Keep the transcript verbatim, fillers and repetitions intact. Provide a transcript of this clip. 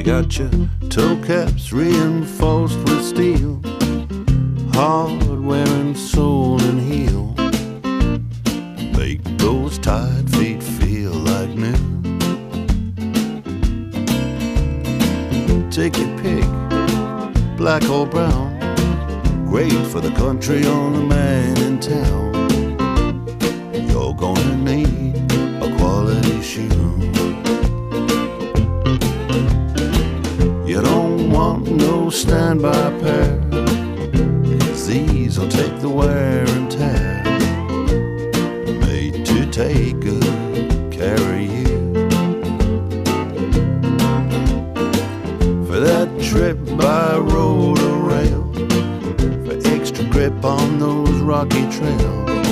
got your toe caps reinforced with steel, hardware and sole and heel. Make those tired feet feel like new. Take your pick, black or brown, great for the country or the man in town. You're gonna need a quality shoe. You don't want no standby pair, 'cause these will take the wear and tear. Made to take good care of you. For that trip by road or rail, for extra grip on those rocky trails,